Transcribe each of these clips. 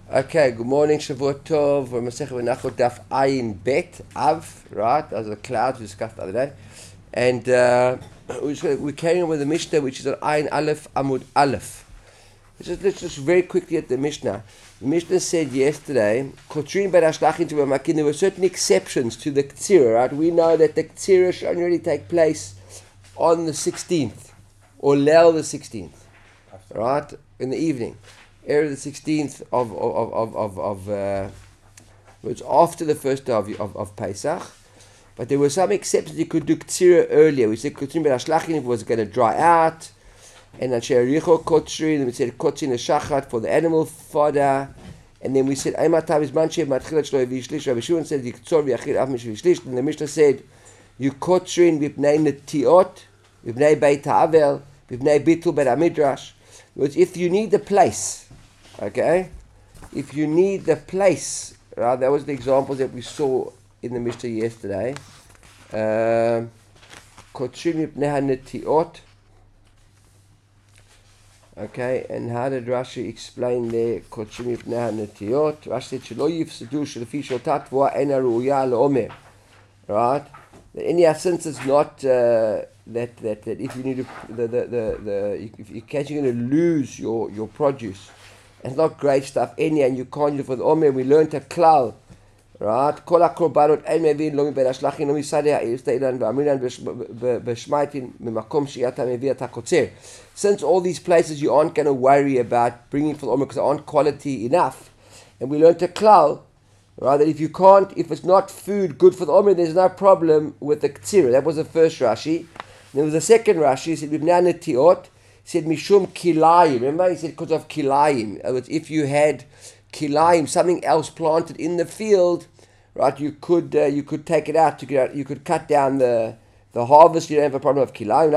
Okay, good morning, Shavuot Tov. We're Masechet Menachot Daf Ayin Bet Av, right? As the clouds we discussed the other day, and we're carrying on with the Mishnah, which is on Ayin Aleph Amud Aleph. Let's just very quickly at the Mishnah. The Mishnah said yesterday, Kotrin Ben Ashlachin to Makin. There were certain exceptions to the Ktsira, right? We know that the Ktsira should only really take place on the 16th or Leil the 16th, right? In the evening. Area the 16th it's after the first day of Pesach, but there were some exceptions. You could do Ktsira earlier. We said Kotrin Ben Ashlachin if it was going to dry out, and then She'aricho Kotrin, then we said Kotrin Shachat for the animal fodder, and then we said Aymatam is Manchev Matchilat Shlo Vishlish. Rabbi Shimon said Yiktzor V'Yachid Av Mishvishlish, and the Mishnah said you Kotrin V'Pnei Netiot, V'Pnei Beit Ha'avel, V'Pnei Bitul Bet HaMidrash. If you need the place. Okay, if you need the place, right? That was the examples that we saw in the Mishnah yesterday. Kotrin mipnei netiot. Okay, and how did Rashi explain there? Kotrin mipnei netiot. Rashi said shelo yifsedu shelefi shotat voa ena ruya leomer. Right? In the essence, it's not that if you need if you're going to lose your produce. It's not great stuff any, and you can't use it for the Omer. We learned a klal, right? Kol hakorbanot ein mevin lo mibeit hashlachin lo misadeh ha'irteilan v'amiran b'shmaitin memakom she'ata mevi ata kotzer. Since all these places you aren't going to worry about bringing for the Omer because they aren't quality enough, and we learned a klal, right? That if it's not food good for the Omer, there's no problem with the ktsira. That was the first Rashi. And there was the second Rashi. He said b'bnei netiot. He said mishum kilayim. Remember, he said because of kilayim. If you had kilayim, something else planted in the field, right? You could take it out to get out. You could cut down the harvest. You don't have a problem of kilayim.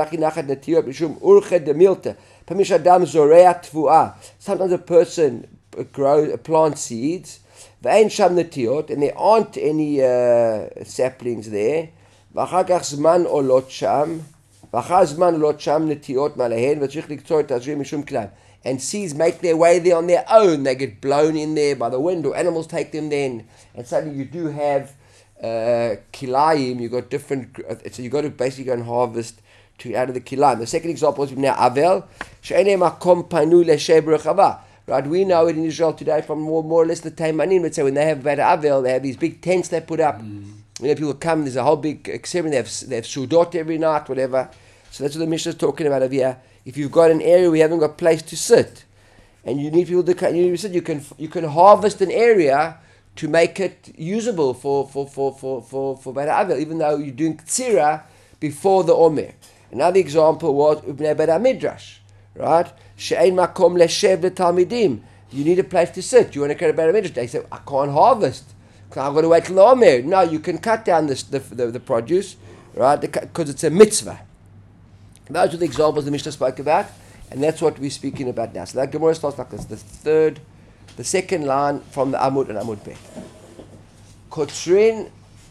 Sometimes a person plants seeds, and there aren't any saplings there. And seeds make their way there on their own. They get blown in there by the wind, or animals take them then, and suddenly you do have kilayim. You got different, so you got to basically go and harvest to get out of the kilayim. The second example is now avel. Right, we know it in Israel today from more or less the Taimanim. Let's say when they have bad avel, they have these big tents they put up. People come. There's a whole big ceremony. They have sudot every night, whatever. So that's what the Mishnah is talking about over here. If you've got an area where you haven't got place to sit, and you need people to come, you can harvest an area to make it usable for Beit Avel, even though you're doing Ktsira before the Omer. Another example was Ubnei Beit HaMidrash, right? She'ein makom leshev letalmidim. You need a place to sit. You want to carry Beit HaMidrash. They say, I can't harvest. I've got to wait till the Omer. No, you can cut down the produce, right? Because it's a mitzvah. Those are the examples the Mishnah spoke about, and that's what we're speaking about now. So that Gemara starts like this: the second line from the Amud and Amud Bet. Kotrin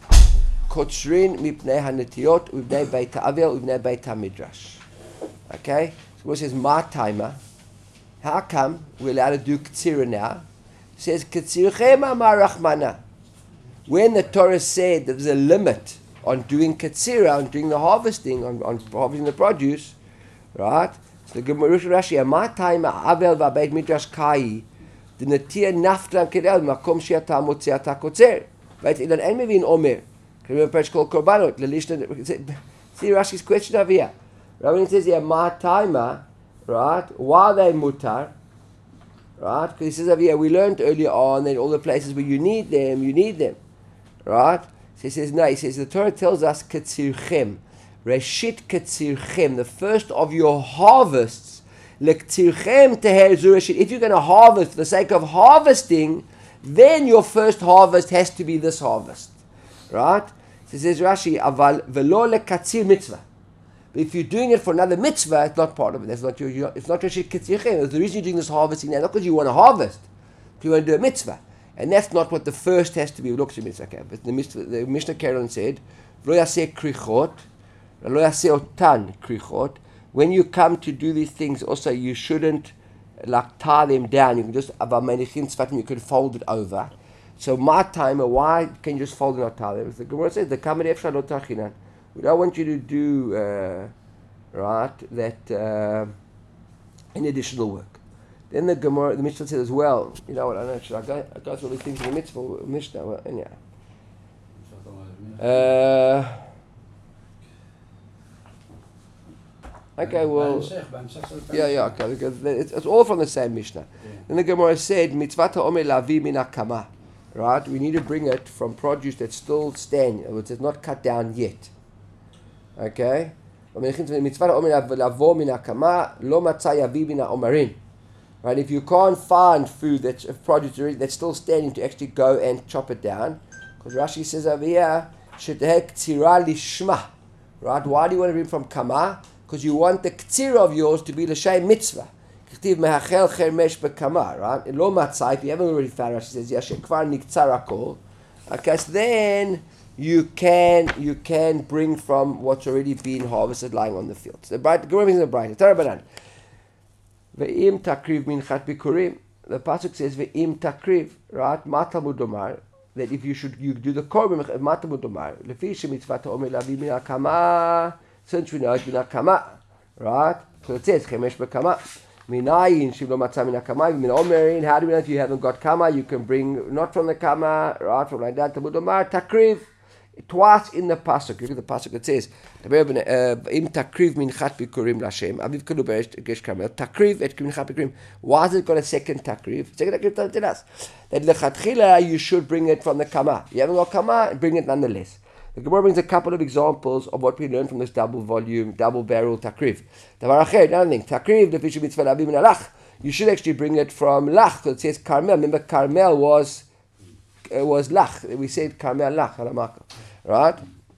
mipnei hanetiot u'bnei beit ha'avel u'bnei beit ha'midrash. Okay, so it says ma timer. How come we're allowed to do ktsira now? It says ktsirchem amar rachmana. When the Torah said that there's a limit on doing katsira, on doing the harvesting, on harvesting the produce, right? So the Gemara Rashi, "Ma time avel v'abeit midrash kai, the netia naftran kedel makom she'ata motziata kotzer." Right? Ilan en mevin omer. Can you remember called korbanot? See Rashi's question over here. Right? When it says here ma time, right? Why are they mutar? Right? Because he says over here, we learned earlier on that all the places where you need them. Right? So he says, no, the Torah tells us Ketzirchem. Reshit Ketzirchem, the first of your harvests. Lektzirchem teher zu reshit. If you're going to harvest for the sake of harvesting, then your first harvest has to be this harvest. Right? So he says Rashi, aval velo lekatzir mitzvah. But if you're doing it for another mitzvah, it's not part of it. It's not Reshit Ketzirchem. The reason you're doing this harvesting now, not because you want to harvest, but you want to do a mitzvah. And that's not what the first has to be. Look at mitzvah. But the Mishnah Karen said, "Lo yaseh krichot, lo yaseh otan krichot." When you come to do these things, also you shouldn't like tie them down. You can just you can fold it over. So my timer, why can you just fold it, not tie them? The Gemara says the kamed efshar lo tachinan. We don't want you to do that any additional work. Then the Gemara, the Mishnah says as well. You know what? I don't know. Should I go through all these things in the mitzvah Mishnah? Well, anyhow. Okay, well, yeah, okay, because it's all from the same Mishnah. Yeah. Then the Gemara said, "Mitzvah omer lavi min hakama," right? We need to bring it from produce that's still standing, which is not cut down yet. Okay, mitzvah omer lavo min hakama lo matzah yavi min haomarin. Right? If you can't find food that's produce that's still standing to actually go and chop it down, because Rashi says over here, "Shetehek tzira lishma." Right? Why do you want to bring from kama? Because you want the ktsira of yours to be l'shay mitzvah. K'tiv mehachel chermesh bekama, right? Lo matzah, if you haven't already found, Rashi says, yashe kvar niktzar hakol. Okay, so then you can bring from what's already been harvested lying on the field. So the Gemara brings the bright. Torah banan. Ve'im takriv minchat bikurim. The pasuk says ve'im takriv, right? Matamud domar. That if you do the korban matamud domar. Lefi shemitzvah omer lavi min hakama. Since we know it's bin hakama, right? So it says chemesh bekama. Minayin shivlo matzah min hakama. Min omerin. How do we know if you haven't got kama? You can bring not from the kama, right? From like that. Tamud domar takriv. Twice in the pasuk. Look at the pasuk. It says im takriv minchat bikurim lashem. Aviv kalu gesh kamel. Takriv et minchat bikurim. Why has it got a second takriv? Second takriv doesn't tell us that lechatchila you should bring it from the kama. You haven't got kama, bring it nonetheless. The Gemara brings a couple of examples of what we learned from this double barrel takriv. Davar acher, another thing. Takriv lefi mitzvah lavi min alach. You should actually bring it from lach, because it says Carmel. Remember, Carmel was lach. We said Carmel lach, halamaka, right?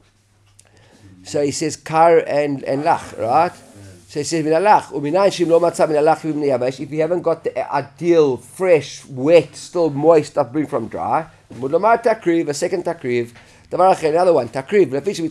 So he says kar and lach, right? So he says min alach. Uminayin shim lo matzah min alach v'min yavesh. If you haven't got the ideal, fresh, wet, still moist stuff, bring from dry. Mudlamar takriv, a second takriv. Another one, takriv.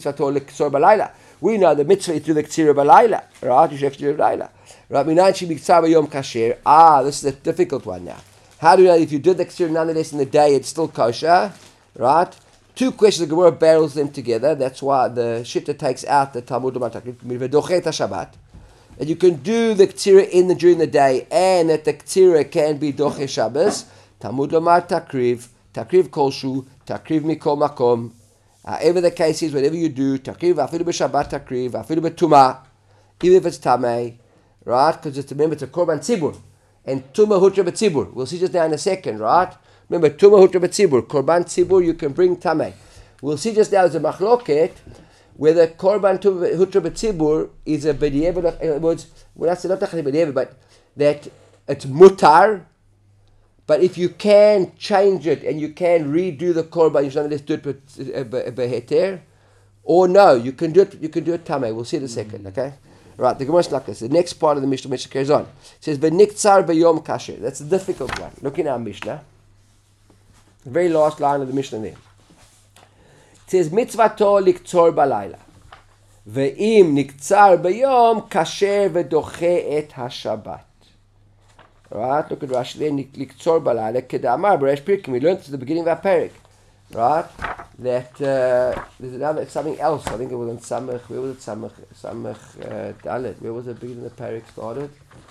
We know the mitzvah is to the ktsira balayla, right? You should actually do balayla. Right? Minayin shemitzvah b'yom kasher. This is a difficult one now. How do you know if you did the ktsira nonetheless in the day, it's still kosher, right? Two questions. The Gemara barrels them together. That's why the shitta takes out the Talmud takriv v'dochet Shabbat. And you can do the ktsira during the day, and that the ktsira can be doche Shabbos. Talmud takriv kolshu, takriv mikol makom. However the case is, whatever you do, takriv, afilu b'shabbat takriv, afilu b'tumah, even if it's tamei, right? Because remember, it's a korban tzibur, and tumah hutra b'tzibur. We'll see just now in a second, right? Remember, tumah hutra b'tzibur, korban tzibur, you can bring tamei. We'll see just now there's a machloket, where the korban hutra b'tzibur is a b'di'evet, in other words, we're not saying not b'di'evet, but that it's mutar. But if you can change it and you can redo the korban, you should nonetheless do it beheter, or no, you can do it tamei. We'll see in a second, okay? Right, the Gemara is like this. The next part of the Mishnah carries on. It says, "V'niktzar b'yom kasher." That's a difficult one. Look in our Mishnah. The very last line of the Mishnah there. It says, "Mitzvato liktzor balayla. Ve'im niktzar b'yom kasher v'doche et haShabbat." Right, look at Rashi there. Liktzor balayla kedamar b'resh pirkim. We learned this at the beginning of our parak. Right, that there's another something else. I think it was in Samach. Where was it? Samach Dalet. Where was the beginning of the parak started?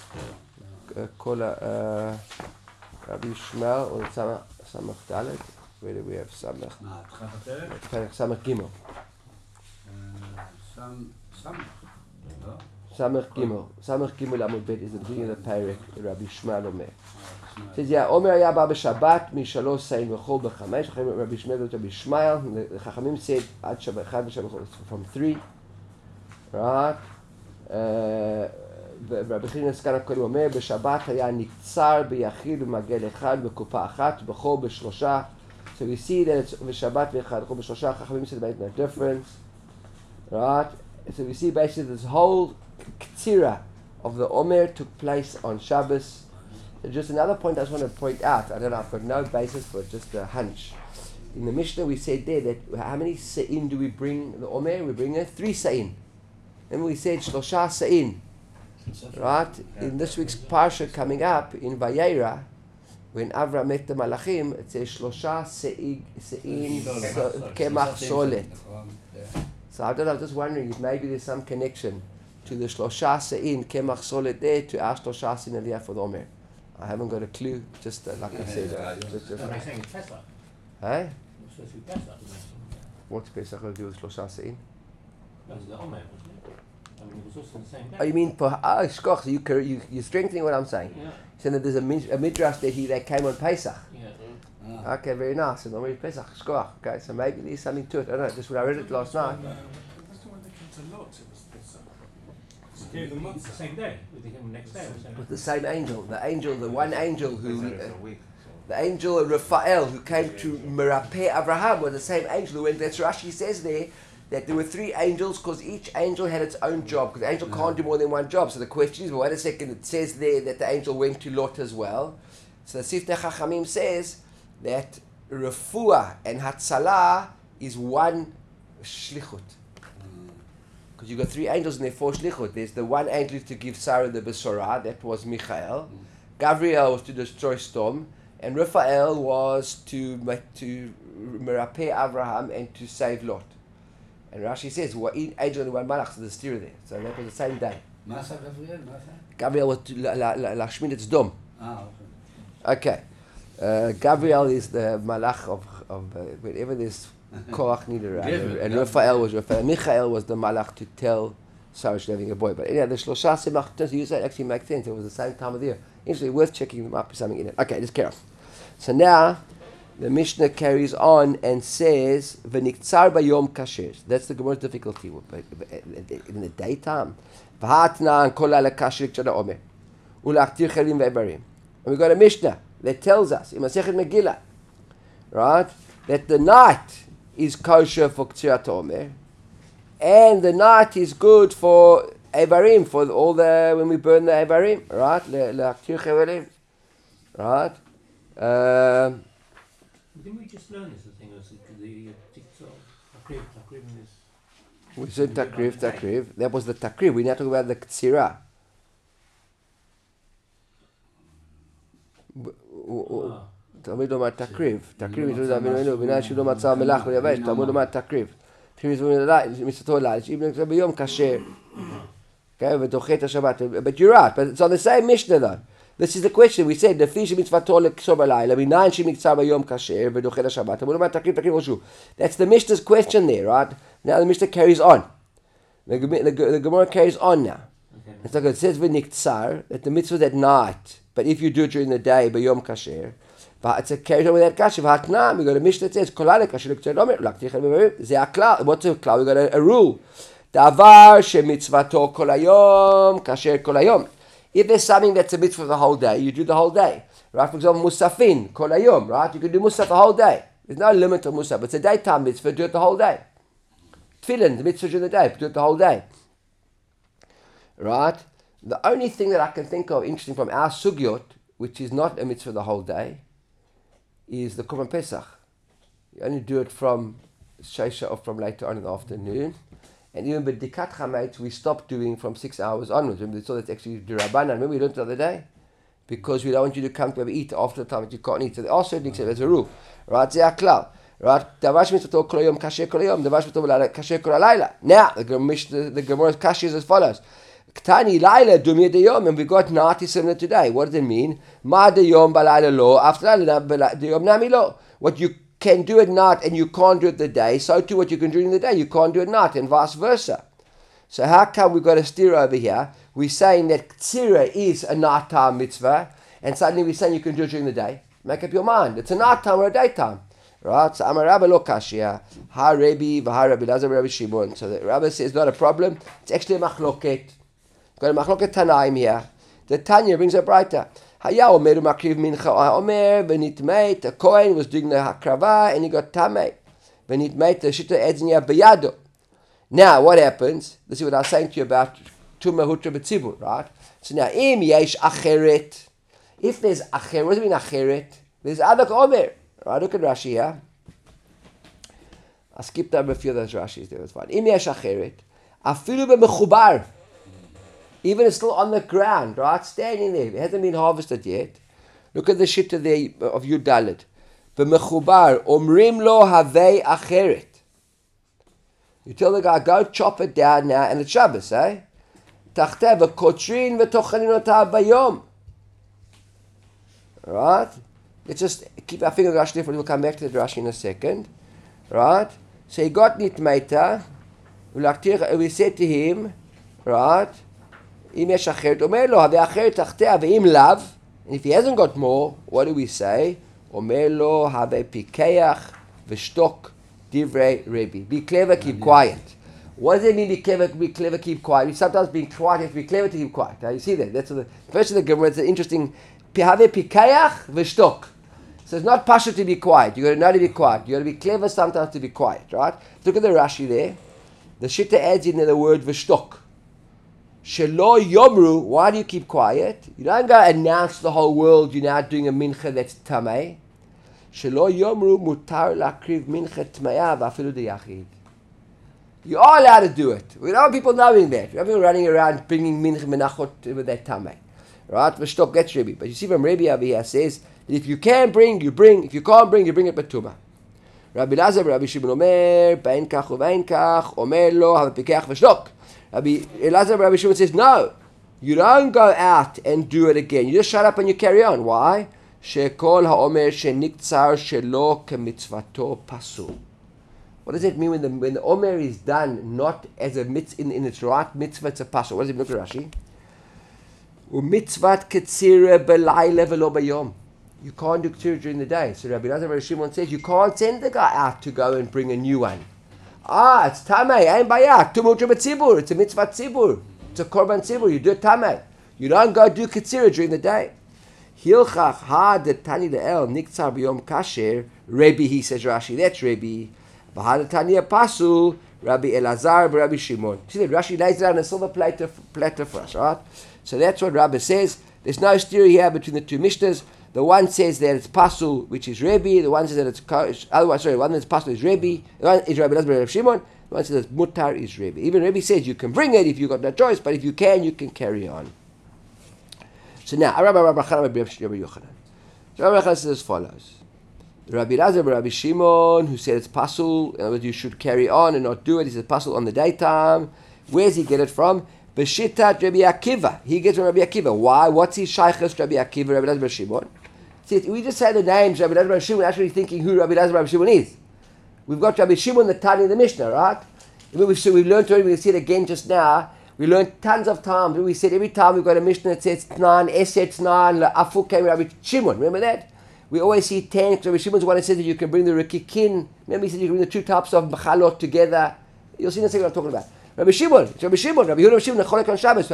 Kola Rabbi Shmuel or Samach Dalet. Where do we have Samach? Samach Gimel. Samach Gimel Amud Bet is the beginning of the parak. Rabbi Shmuel Omer. It says, yeah, Omer היה בא בשבת משלוש סעים וחול בחמש. Rabbi Shmuel Rabbi Shmuel. The Chachamim said עד שבת אחד ושבת from 3. Right? ורבי חנינא סגן הכהן אומר, בשבת היה נקצר ביחיד ומעגל אחד בקופה אחת, בחול בשלושה. So we see that it's בשבת ואחד, בחול בשלושה. Chachamim said about no difference. Right? So we see basically this whole ktsira of the Omer took place on Shabbos. Just another point I just want to point out. I don't know, I've got no basis for it, just a hunch. In the Mishnah we said there that how many sa'in do we bring the Omer? We bring 3 sa'in. And we said shlosha sa'in. right? In this week's parsha coming up in Vayera, when Avram met the Malachim, it says Shlosha Se'in Kemach Solet. So I don't know, I'm just wondering if maybe there's some connection to the Shlosha Se'in Kemach Solet there to our Shlosha Se'in Aliyah for the Omer. I haven't got a clue, just like I said. Hey? What's Pesach going to do with Shlosha Se'in? That's the Omer, wasn't it? I mean, it was also the same day. Oh, you mean, Shkoch, you're strengthening what I'm saying. Yeah. Saying that there's a midrash that came on Pesach. Yeah. Okay, very nice. And Omer Pesach, Shkoch. Okay, so maybe there's something to it. I don't know, just when I read it last night. That's the one that came to Lot. It was Yeah, it's the same day. With the next day. With the same angel, the one angel who, the angel Raphael who came to Merapeh Abraham was the same angel who went. That's Rashi says there that there were three angels because each angel had its own job because the angel can't do more than one job. So the question is, well, wait a second, it says there that the angel went to Lot as well. So the Siftei Chachamim says that Refuah and Hatzalah is one shlichut. Because you've got three angels and there are four shlichut. There's the one angel to give Sarah the Besorah, that was Michael. Gabriel was to destroy Sodom. And Raphael was to Merapeh Abraham and to save Lot. And Rashi says, one angel and one malach, so there's steer there. So that was the same day. Masa Gabriel? Gabriel was to Lashmin et Sodom. Okay. Okay. Gabriel is the malach of whenever there's Korach needed around. And Raphael was Raphael. Michael was the malach to tell Sarah she's having a boy. But anyhow, the Shlosha Semach, you say it actually makes sense. It was the same time of the year. Interesting, worth checking them up, something in it. Okay, just carry on. So now, the Mishnah carries on and says, "V'niktzar bayom kasher." That's the Gemara's difficulty in the daytime. V'hatna and kol ala kasher k'shana omer, ulachtir chelim ve'ebarim. And we got a Mishnah that tells us in Masechet Megillah, right, that the night is kosher for k'tzirat omer, and the night is good for evarim, for all the when we burn the evarim, right? Le'achtir chelim, right? Didn't we just learn this? The thing was the takriv is. We said takriv. That was the takriv. We now talk about the ktsira. תמיד אומר תקריב. תקריב יש לו דמינו, בינה שלא מצא מלח ויבש, תמיד אומר תקריב. תקריב יש מצוותו לילה, שאם נקרא ביום כשר. Okay, ודוחה את השבת. But you're right, but it's on the same Mishnah though. This is the question. We said, לפי שמצוותו לקשור בלילה, מניין שמקצר ביום כשר ודוחה את השבת. תמיד אומר תקריב משהו. That's the Mishnah's question there, right? Now the Mishnah carries on. The Gemara carries on now. Okay. It's like it says v'niktzar, that the mitzvah is at night, but if you do it during the day, b'yom kasher, but it's a carries on with that kasher. V'hatna, we got a Mishnah that says kolale kasher l'ktzar omer l'aktichel b'merim. Ze aklal. What's a klal? We got a rule. Davar shemitzvato kol hayom kasher kol hayom. If there's something that's a mitzvah the whole day, you do the whole day. Right? For example, musafin kol hayom. Right? You can do musaf the whole day. There's no limit to musaf. It's a daytime mitzvah. Do it the whole day. Tefillin, the mitzvah during the day. Do it the whole day. Right? The only thing that I can think of interesting from our sugyot, which is not a mitzvah the whole day, is the Korban Pesach. You only do it from Sheisha or from later on in the afternoon. And even B'dikat Chametz, we stopped doing from 6 hours onwards. Remember, so that's actually D'Rabbanan. Remember we learned the other day? Because we don't want you to come to eat after the time that you can't eat. So there are certain things as a rule. Right? Ze'aklal. Right? Davar shemitzvato kol hayom kasher kol hayom. Davar shemitzvato kasher kol halayla. Now, the Gemara's kasher is as follows. Ktani laila dumya deyom, and we got nati similar today. What does it mean? Ma deyom balayla lo, after deyom nami lo. What you can do at night and you can't do it the day, so too what you can do during the day, you can't do at night, and vice versa. So how come we've got a steer over here? We're saying that ktsira is a nighttime mitzvah, and suddenly we're saying you can do it during the day. Make up your mind. It's a nighttime or a daytime. Right? So Amar Rabba lo kashia, ha Rabbi, v'ha Rabbi Lazar, Rabbi Shimon. So the Rabbi says not a problem. It's actually a machloket. Got a machloket Tanaim here. The Tanya brings a brighter. Haya omer makriv mincha omer v'nitmeit. The Kohen was doing the hakrava and he got tamei. V'nitmeit the shita edznya b'yado. Now what happens? This is what I was saying to you about tumah hutra b'tzibur, right? So now im yesh acheret. If there's acheret, what does it mean acheret? There's other omer. Right? Look at Rashi here. I skipped over a few of those Rashis there. It's fine. Im yesh acheret. Afilu b'mechubar. Even it's still on the ground, right? Standing there. It hasn't been harvested yet. Look at the shitta there of Yud Daled. B'mechubar, omrim lo havei acheret. You tell the guy, go chop it down now, and it's Shabbos, eh? Tachteh v'kotrin v'tochanin otah bayom. Right? Let's just keep our finger on Rashi different. We'll come back to the Rashi in a second. Right? So he got nitmeita. We said to him, right? Im yesh acheret, omer lo havei acheret tachteh ve'im lav. And if he hasn't got more, what do we say? Omer lo havei pikeach v'shtok divrei Rebbe. Be clever, keep quiet. What does it mean, be clever, keep quiet? Sometimes being quiet, you have to be clever to keep quiet. Now, you see that? That's the first of the Gemara. It's an interesting. Havei pikeach v'shtok. So it's not pasha to be quiet. You got to know to be quiet. You got to be clever sometimes to be quiet, right? Look at the Rashi there. The Shitta adds in there the word v'shtok. Shelo yomru. Why do you keep quiet? You don't go announce to the whole world you're now doing a mincha that's tamei. Shelo yomru mutar lakriv mincha tmeya v'afilu deyachid. You are allowed to do it. We don't want people knowing that. We don't want people running around bringing mincha menachot with that tamei. Right? V'shtok, that's Rebbe. But you see from Rebbe over here says that if you can bring, you bring. If you can't bring, you bring it betuma. Rabbi Elazar, Rabbi Shimon Omer, Bein kach uvein kach, Omer lo havei pikeach v'shtok. Rabbi Elazar, Rabbi Shimon says, no, you don't go out and do it again. You just shut up and you carry on. Why? Shekol haomer sheniktzar shelo kemitzvato pasul. What does it mean when the omer is done not as a mitzvah in its right mitzvah? It's a pasul. What does it mean? Look at Rashi. Umitzvat ketzira belayla v'lo bayom. You can't do ketzira during the day. So Rabbi Elazar, Rabbi Shimon says you can't send the guy out to go and bring a new one. It's tamei, ain't bayah. Tumut tzibur. It's a mitzvah tzibur. It's a korban tzibur. You do it tamei. You don't go do ketzira during the day. Hilchach ha de tani le'el niktzar b'yom kasher. Rebbe, he says Rashi. That's Rebbe. V'ha de tani pasul. Rabbi Elazar, Rabbi Shimon. See that Rashi lays it on a silver platter for us, right? So that's what Rabbi says. There's no stereo here between the two Mishnahs. The one says that it's pasul, which is Rebbe. The one says that it's otherwise. Sorry, one that's pasul is Rebbe. The one is Rabbi Elazar, Rabbi Shimon. The one says that mutar is Rebbe. Even Rebbe says you can bring it if you got no choice, but if you can carry on. So now, Rabbi Yochanan. So Rabbi Yochanan says as follows: Rabbi Elazar, Rabbi Shimon, who said it's pasul, in other words, you should carry on and not do it. He says pasul on the daytime. Where does he get it from? B'shitat Rabbi Akiva. He gets from Rabbi Akiva. Why? What's his shaychus Rabbi Akiva, Rabbi Elazar, Rabbi Shimon? See, we just say the names Rabbi Elazar, Rabbi Shimon, actually thinking who Rabbi Elazar, Rabbi Shimon is. We've got Rabbi Shimon, the Tani in the Mishnah, right? We've learned already, we see it again just now. We learned tons of times. We said every time we've got a Mishnah that says Tnan, Eset Tnan, Afuk came Rabbi Shimon. Remember that? We always see 10. Rabbi Shimon's one that says that you can bring the Rikikin. Remember he said you can bring the two types of Machalot together. You'll see in a second what I'm talking about. Rabbi Shimon, Rabbi Yehuda, Rabbi Shimon, Necholek on Shabbos.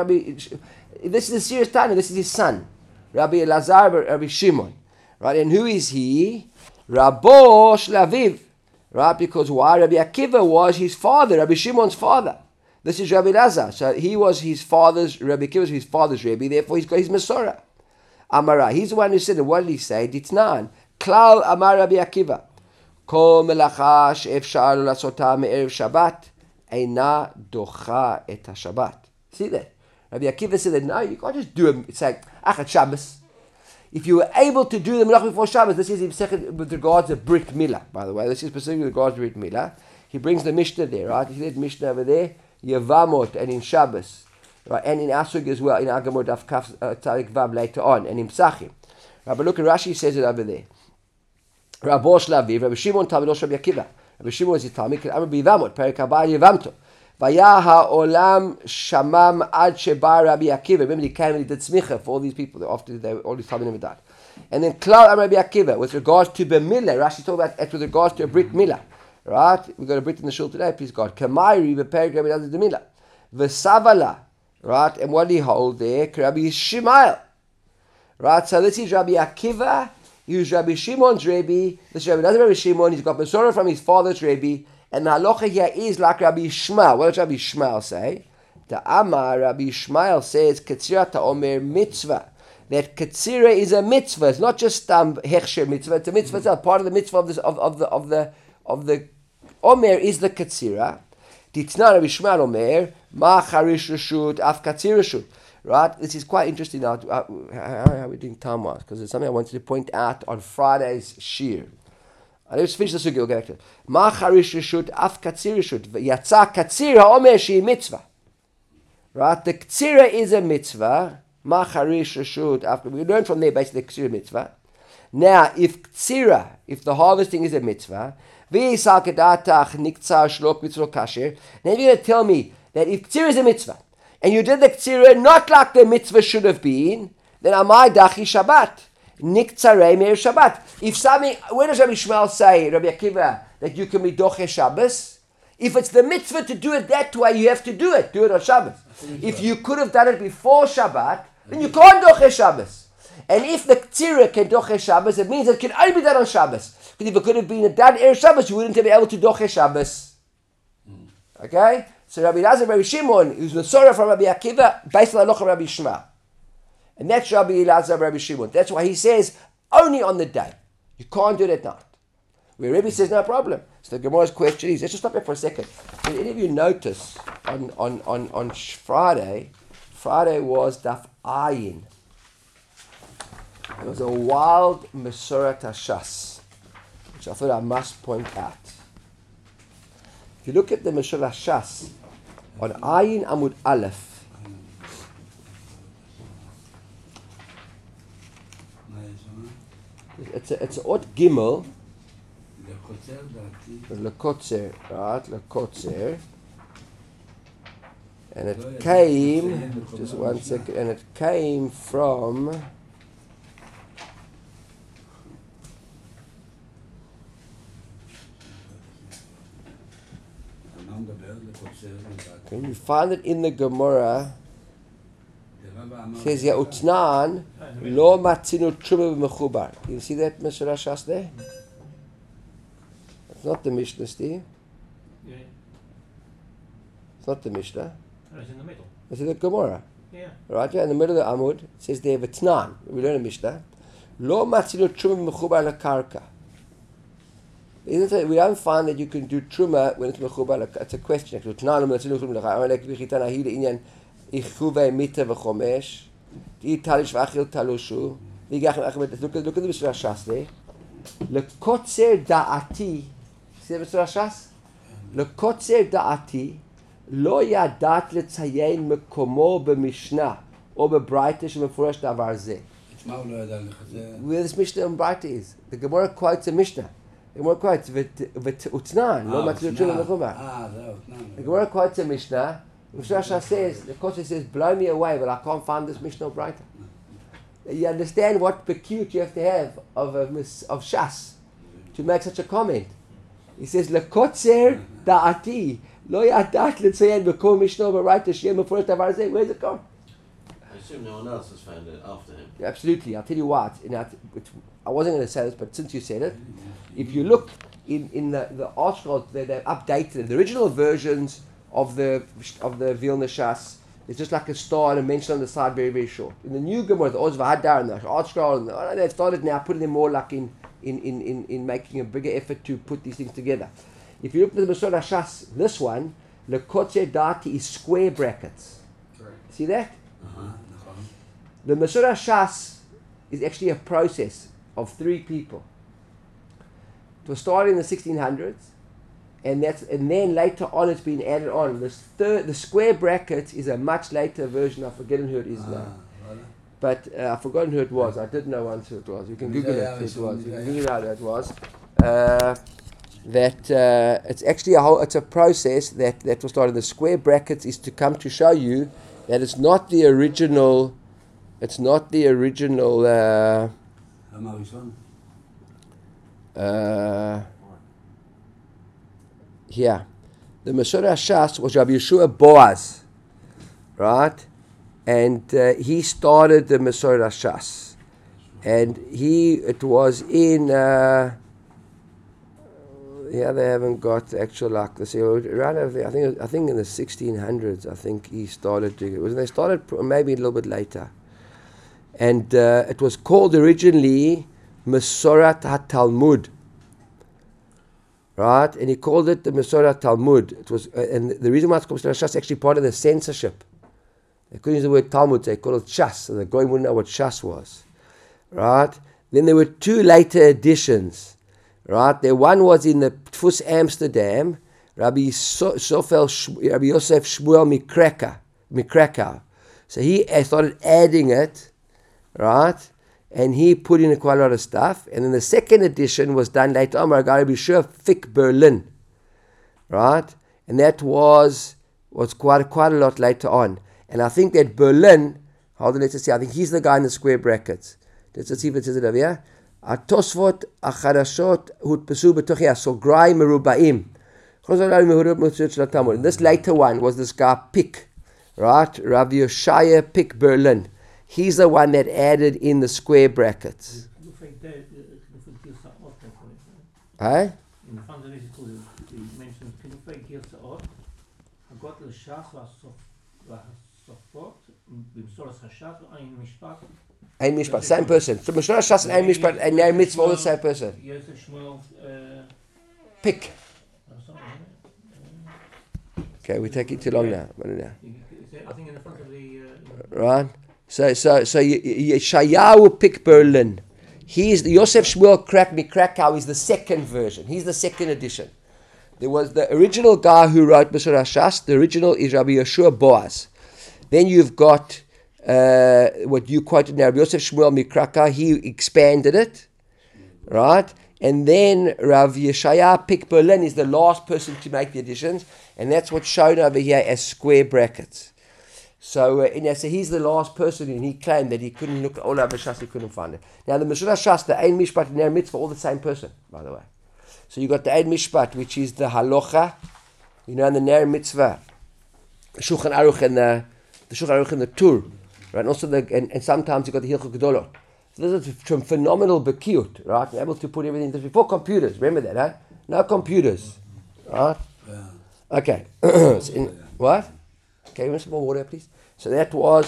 This is a serious time, and this is his son, Rabbi Elazar, Rabbi Shimon, right? And who is he? Rabbo Shlaviv, right? Because why? Rabbi Akiva was his father, Rabbi Shimon's father. This is Rabbi Elazar, so he was his father's. Rabbi Akiva was his father's Rabbi. Therefore, he's got his Masorah. Amara, he's the one who said it. What did he say? Ditnan Klal Amar Rabbi Akiva, Kol melacha she'efshar lasota me'erev Shabbat. Eina docha et Shabbat. See that? Rabbi Akiva said that no, you can't just do them. It's like Achat Shabbos. If you were able to do them before Shabbos, this is with regards to Brit Milah, by the way. This is specifically with regards to Brit Milah. He brings the Mishnah there, right? He said Mishnah over there, Yevamot, and in Shabbos, right? And in Asug as well, in Agamot Daf Kaf Tzadik Vav later on, and in Psachim. Right, but look at Rashi says it over there. Rabbo Shlaviv, Rabbi Shimon Talmidosh Rabbi Akiva. Rabbi Shimon was his Talmid. Amar b'Yevamot, Perek Haba Yevamto. Vaya ha'olam shamam ad sheba Rabbi Akiva. Remember, he came and he did smicha for all these people after all these Talmidim had died. And then Klal Rabbi Akiva with regards to B'milah. Rashi talking about it with regards to a Brit Milah. Right? We got a Brit in the shul today. Please God. Kamayri v'Perek Rabbi Elazar Milah. V'Savala. Right? And what did he hold there? Rabbi Shmuel. Right? So this is Rabbi Akiva. He was Rabbi Shimon's Rebbe. This is Rabbi Elazar Rabbi Shimon. He's got Masorah from his father's Rebbe. And the halacha here is like Rabbi Shmuel. What does Rabbi Shmuel say? The Amar Rabbi Shmuel says Ketzira Omer mitzvah. That Ketzira is a mitzvah. It's not just hechsher mitzvah. It's a mitzvah. It's part of the mitzvah of the Omer is the Ketzira. Ditna Rabbi Shmuel Omer Ma charish reshut, af katzir reshut. Right? This is quite interesting now. How are we doing time-wise? Because it's something I wanted to point out on Friday's shir. Let's finish the sugya. We'll get back to it. Ma charish reshut, af katzir reshut. Yatsa katzir ha'omer shehi mitzvah. Right? The katzira is a mitzvah. Ma charish reshut. After we learn from there basically the katzira mitzvah. Now, if the harvesting is a mitzvah, then you're going to tell me that if ktsira is a mitzvah, and you did the ktsira not like the mitzvah should have been, then amai dachi Shabbat. Niktzarei meir Shabbat. If something, where does Rabbi Shmuel say, Rabbi Akiva, that you can be doche Shabbos? If it's the mitzvah to do it that way, you have to do it on Shabbos. If you could have done it before Shabbat, then you can't doche Shabbos. And if the ktsira can doche Shabbos, it means it can only be done on Shabbos. Because if it could have been done Erev Shabbos, you wouldn't have been able to doche Shabbos. Okay? So Rabbi Elazar, Rabbi Shimon, who's the Sorah from Rabbi Akiva, based on the Halacha of Rabbi Shmuel. And that's Rabbi Elazar, Rabbi Shimon. That's why he says, only on the day. You can't do it at night. Where Rabbi says, no problem. So the Gemara's question is, let's just stop there for a second. Did any of you notice on Friday was Daf Ayin. It was a wild Mesurat Hashas, which I thought I must point out. If you look at the Mesurat Hashas, on Ayin Amud Aleph, it's a Ot Gimel, Lekotzer, right, Lekotzer, and it came, just one second, and it came from... When you find it in the Gemara, it says, Ya utnan, lo matzinu truma b'mechubar. Can you see that, Mr. Rashas, there? It's not the Mishnah, Steve. Yeah. It's not the Mishnah. It's in the middle. It's in the Gemara. Yeah. Right here in the middle of the Amud, it says there, V'tnan. We learn a Mishnah. Lo matzinu truma b'mechubar la-karka. Isn't it? We don't find that you can do truma when it's mechubar. It's a question. Look at the Mishnah Shas there. Lekotzer da'ati. See the Mishnah Shas? Lekotzer da'ati lo yadat letzayin mekomo b'mishnah or b'braita shemefurash davar zeh. Where this Mishnah and Braita is, the Gemara quotes a Mishnah. The Gemara quotes Utnan, lo matzil truma mechubar. The Gemara quotes a Mishnah. Mishnah Shas says, the Kosher says, blow me away, but I can't find this Mishnah or Braita. You understand what pekut you have to have of Shas to make such a comment. He says, lekotzer da'ati lo yadat letzayin b'kol Mishnah b'Braita shem b'furish davar zeh. Where's it gone? I assume no one else has found it after him. Yeah, absolutely. I'll tell you what. I wasn't going to say this, but since you said it, if you look in the articles, they've updated the original versions of the Vilna Shas. It's just like a star and a mention on the side, very, very short. In the new Gemara, the Oz V'Hadar and the ArtScroll, they've started now putting them more like in making a bigger effort to put these things together. If you look at the Mesurat Hashas, this one, Lekotzer Dati is square brackets. Correct. See that? The Mesurat Hashas is actually a process of 3 people. It was started in the 1600s, and then later on it's been added on. The square bracket is a much later version. I've forgotten who it is now. But I've forgotten who it was. I did know once who it was. You can Google it who it was. You can Google out who it was. It's actually it's a process that was started. The square brackets is to come to show you that it's not the original. It's not the original. Here, the Mesurat Hashas was Rabbi Yeshua Boaz, right? And he started the Mesurat Hashas, and it was in. Yeah, they haven't got the actual like this. Right over there, I think in the 1600s. I think he started. They started maybe a little bit later, and it was called originally Mesurat HaTalmud. right? And he called it the Mesorah Talmud. It was, and the reason why it's called Mesorah Shas is actually part of the censorship. They couldn't use the word Talmud, so they called it Shas, so the Goyim wouldn't know what Shas was, right? Then there were two later editions, right? There one was in the Tfus Amsterdam, Rabbi Yosef Shmuel Mikrakau. So he started adding it, right? And he put in quite a lot of stuff. And then the second edition was done later on by Rabbi Shua Fick Berlin, right? And that was quite a lot later on. And I think that Berlin, hold on, let's see, I think he's the guy in the square brackets. Let's see if it says it over here. Atosvot Acharashot Hutpesu B'tochi Asograi Merubaim. And this later one was this guy Pick, right? Rabbi Yoshaya Pick Berlin. He's the one that added in the square brackets. Hey? In the front of this, he mentions Kilufei Girsa'ot, Hagot l'Shas v'Sofot, B'Msoras HaShas v'Ayin Mishpat. Ein Mishpat, same person. So Mesorah Shas and Ein Mishpat and Ein Mitzvah, all the same person. Yosef Shmuel Pick. Okay, we take it too long now. I think in the front of the... Right? So Yeshayahu Pick Berlin. He's the Yosef Shmuel Mikrakau is the second version. He's the second edition. There was the original guy who wrote Mesorah Shas. The original is Rabbi Yeshua Boaz. Then you've got what you quoted now, Rabbi Yosef Shmuel Mikrakau. He expanded it, right? And then Rav Yeshaya Pick Berlin is the last person to make the additions, and that's what's shown over here as square brackets. So, so he's the last person, and he claimed that he couldn't look at all over Shas, he couldn't find it. Now the Mesorah Shas, the Ein Mishpat and Ner Mitzvah, all the same person, by the way. So you got the Ein Mishpat, which is the Halacha, and the Ner Mitzvah, the Shulchan Aruch and the Shulchan Aruch and the Tur, right? And also and sometimes you got the Hilchot Gedolot. So this is a phenomenal Bekiut, right? And able to put everything before computers. Remember that, huh? No computers, right? Yeah. Okay. What? Okay, you want some more water, please? So that was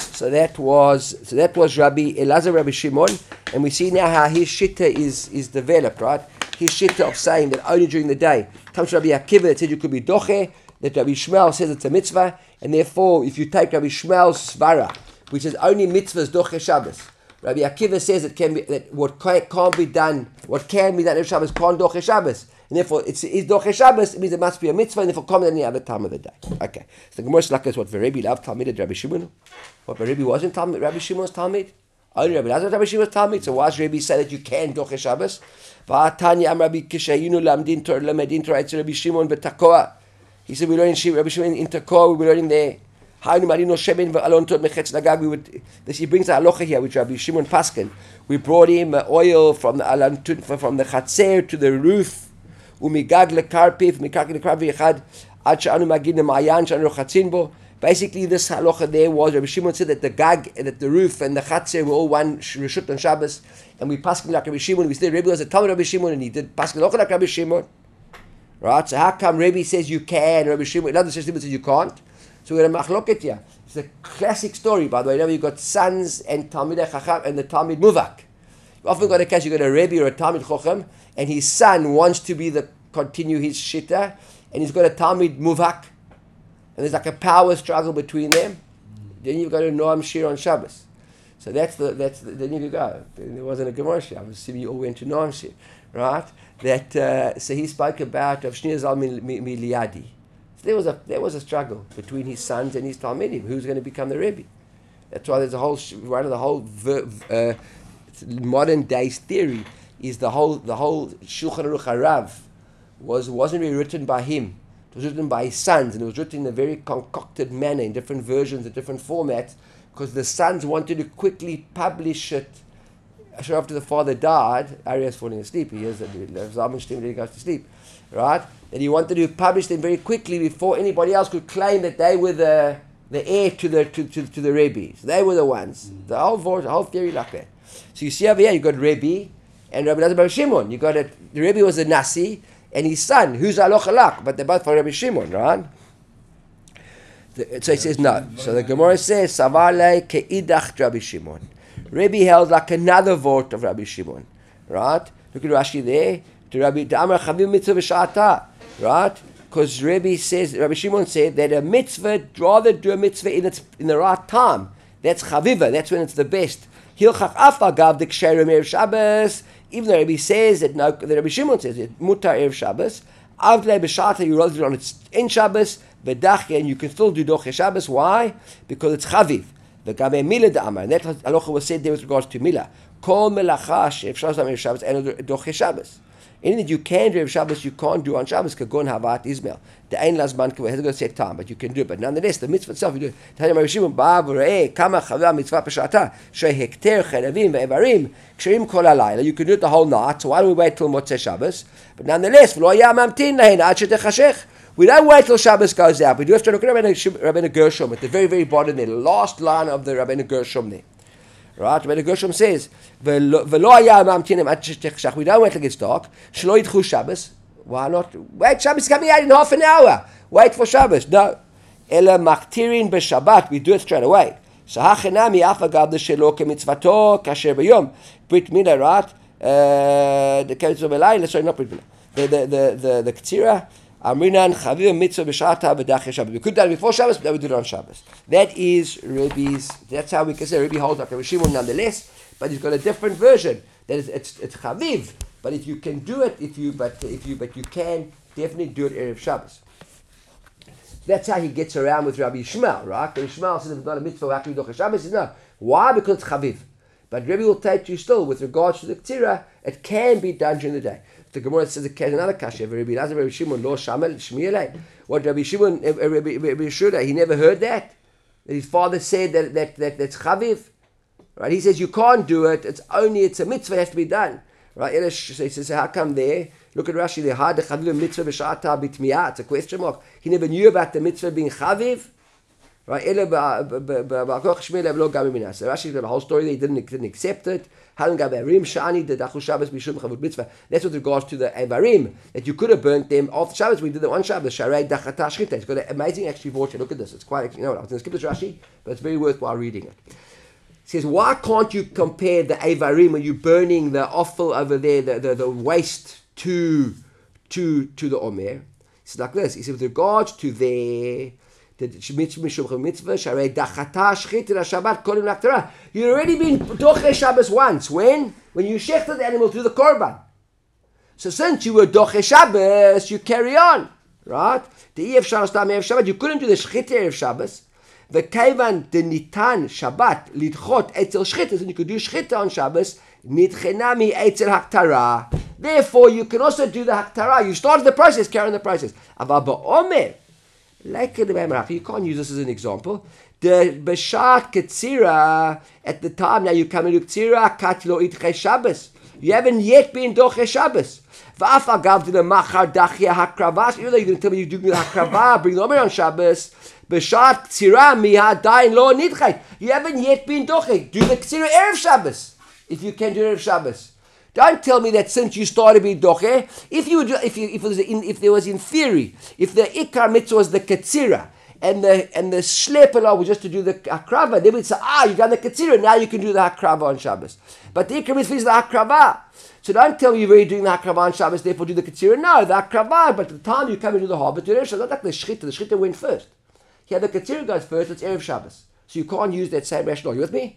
Rabbi Elazar, Rabbi Shimon, and we see now how his shitta is developed, right? His shitta of saying that only during the day. Comes to Rabbi Akiva that says you could be doche, that Rabbi Shmuel says it's a mitzvah, and therefore if you take Rabbi Shmuel's svara, which is only mitzvahs doche Shabbos, Rabbi Akiva says it can be that what can be done every Shabbos can't doche Shabbos. And therefore, it's Doche Shabbos, it means it must be a mitzvah, and therefore come at any other time of the day. Okay. So the Gemara Shlaka is what Verebi loved Talmud at Rabbi Shimon. What Verebi wasn't Talmud, Rabbi Shimon's Talmud. Only Rabbi Lazar Rabbi Shimon's Talmud. So why does Rabbi say that you can Doche Shabbos? V'atanya am Rabbi Kishayinu lamdin Torah lemedin Torah Rabbi Shimon v'takoa. He said we learn in Rabbi Shimon in Takoa, we were learning there. Hainu marino shemen v'alon tot mechetz nagag. He brings the halacha here, which Rabbi Shimon Paskin. We brought him oil from the chatzer to the roof. Basically, this halacha there was Rabbi Shimon said that the gag, that the roof and the chatzer were all one reshut on Shabbos, and we passed like Rabbi Shimon. We said Rabbi was a Talmud Rabbi Shimon, and he did pass like Rabbi Shimon, right? So how come Rabbi says you can, Rabbi Shimon another system says you can't? So we're going to machloket here. It's a classic story, by the way. Now you've got sons and Talmidei Chacham and the Talmid Muvak. You often got a case, you've got a Rebbe or a Talmid Chacham, and his son wants to be continue his shitta, and he's got a Talmid Muvak, and there's like a power struggle between them. Then you've got a Noam Shir on Shabbos. So then you could go. There wasn't a Gemara Shir. I was assuming you all went to Noam Shir, right? So he spoke about of Shnir Zal Miliadi. So there was a struggle between his sons and his Talmidim. Who's going to become the Rebbe? That's why there's one of the whole modern day's theory is the whole Shulchan Aruch Harav wasn't really written by him. It was written by his sons, and it was written in a very concocted manner, in different versions, in different formats, because the sons wanted to quickly publish it. Sure, after the father died, Arias falling asleep. He hears that Zalman Shtem goes to sleep, right? That he wanted to publish them very quickly before anybody else could claim that they were the heir to the Rebbe. So they were the ones. The whole theory like that. So you see over here, you got Rebbe and Rabbi Elazar Bar Shimon. You got the Rebbe was a Nasi, and his son, who's Aloch Alak, but they're both for Rabbi Shimon, right? So he says no. So the Gemara says, Savale ke'idach Rabbi Shimon. Rebbe held like another vote of Rabbi Shimon, right? Look at Rashi there. To Rabbi Amar Chavim mitzvah b'sha'ata, right? Because Rabbi Shimon said that a mitzvah, rather do a mitzvah in the right time. That's chaviva. That's when it's the best. Hilchach afagav the ksherim erev Shabbos. Even though Rabbi says that no, the Rabbi Shimon says it mutar erev Shabbos. Avlei b'sha'ata, you rather do it on its in Shabbos. V'dachya, and you can still do doche Shabbos. Why? Because it's chaviv. The gabe mila da'amar. And that halacha was said there with regards to mila. Kol melacha she'efshar erev Shabbos and doche Shabbos. Anything that you can do on Shabbos, you can't do on Shabbos. Kagon havat Ismail. The ein lazman kaveh hasn't got a set time, but you can do it. But nonetheless, the mitzvah itself, you do it. Tanya Rabbi Shimon ba v're'eh kama chavah mitzvah p'shata shehekter cheravim ve'evarim ksherim kol halayla. You can do it the whole night. So why don't we wait till Motzei Shabbos? But nonetheless, v'lo yah mamtin lahen ad shetechashech. We don't wait till Shabbos goes out. We do have to look at Rabbeinu Gershom at the very, very bottom there, the last line of the Rabbeinu Gershom there. Right, Rabbeinu Gershom says, "V'lo haya mamtinim ad shetechashech." We don't wait till it gets dark. Shelo yidchu Shabbos. Why not? Wait, Shabbos is coming out in half an hour. Wait for Shabbos. No. Ela maktirin b'Shabbat. We do it straight away. So hachenami afagav shelo kemitzvato kasher b'yom. Brit milah, right? The kemitzvah b'layla. Sorry, not brit milah. The k'tzira. Amrinan chaviv mitzvah b'shata v'dachya Shabbos. We could do it before Shabbos, but then we do it on Shabbos. That is Rabbi's. That's how we can say Rabbi holds like Rabbi Shimon nonetheless, but he's got a different version. That is, it's chaviv. But if you can do it, but you can definitely do it erev Shabbos. That's how he gets around with Rabbi Yishmael, right? Rabbi Yishmael says it's not a mitzvah actually doche Shabbos. He says no. Why? Because it's chaviv. But Rabbi will take you still with regards to the k'tira. It can be done during the day. The Gemara says another kasha. Rabbi Elazar, Rabbi Shimon, lo shamel shmielei. What Rabbi Shimon, Rabbi Yehuda, he never heard that. That his father said that's chaviv. Right? He says you can't do it. It's a mitzvah. It has to be done. Right? He says how come there? Look at Rashi there. Had the chaviv mitzvah b'sha'ata b'tmiyah. It's a question mark. He never knew about the mitzvah being chaviv. Right? So Rashi got a whole story there. He didn't accept it. That's with regards to the Evarim, that you could have burnt them off Shabbos. We did it on Shabbos. It's got an amazing actually vortex. Look at this. It's quite, I was going to skip this Rashi, but it's very worthwhile reading it. It says, why can't you compare the Evarim when you're burning the offal over there, the waste to the Omer? It's like this. He says, with regards to the mitzvah, you already been doche Shabbos once. When you shechted the animal to the korban. So since you were doche Shabbos, you carry on, right? The efshar stam erev Shabbat. You couldn't do the shchita erev Shabbos. The kaivan the nitan Shabbat lidchot etzel shchita. And you could do shchita on Shabbos. Nitchenami etzel haktara. Therefore, you can also do the haktara. You started the process, carry on the process. Aval ba'omer. Like the Bamarachi, you can't use this as an example. The Beshat Ketzira, at the time now you come into Ketzira, Katlo Itche Shabbos. You haven't yet been Doche Shabbos. V'af agav to the Machar Dachia Hakravas. Even though you're going to tell me you're doing the Hakravah, bring the Omer on Shabbos. Beshat Ketzira Mihadain Lo Nidchai. You haven't yet been Doche. Do the Ketzira Erev Shabbos. If you can do Erev Shabbos. Don't tell me that since you started being doche, if there was in theory, if the ikar mitzvah was the katsira and the shlepela was just to do the hakrava, they would say, you've done the katsira, now you can do the hakrava on Shabbos. But the ikar mitzvah is the hakrava. So don't tell me you're already doing the hakrava on Shabbos, therefore do the katsira. No, the hakrava, but at the time you come into the harbor to Erev Shabbos, not like the shchita went first. Here the katsira goes first, it's Erev Shabbos. So you can't use that same rationale. You with me?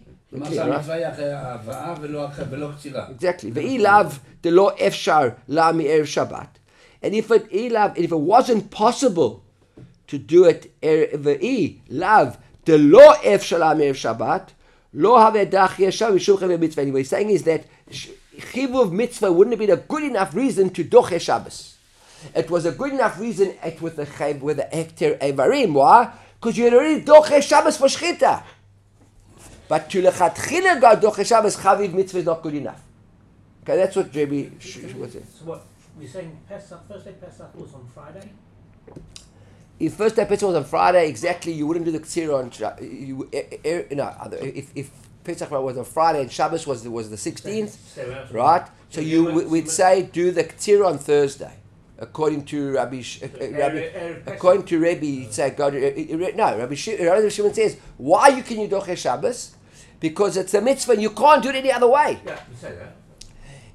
Exactly. Ve'ilav de lo efshar la mi'erev Shabbat. And if it wasn't possible to do it ve'ilav de lo efshar la mi'erev Shabbat, lo havedach yeshav mishum chaviv mitzvah. Anyway, he's saying is that chivuv mitzvah wouldn't have been a good enough reason to doche Shabbos. It was a good enough reason with the hekter evarim. Why? Because you had already doche Shabbos for shchita. But to lechatchila go doche Shabbos chaviv mitzvah is not good enough. Okay, that's what JB was saying. So what we're saying, Pesach, first day Pesach was on Friday. If first day Pesach was on Friday, exactly, you wouldn't do the ktsira on. If Pesach was on Friday and Shabbos was the 16th, right? So we'd say do the ktsira on Thursday. According to Rabbi, according to Rabbi, he'd say go to Rabbi Shimon says why you can you doche Shabbos? Because it's a mitzvah and you can't do it any other way. Yeah, you say that.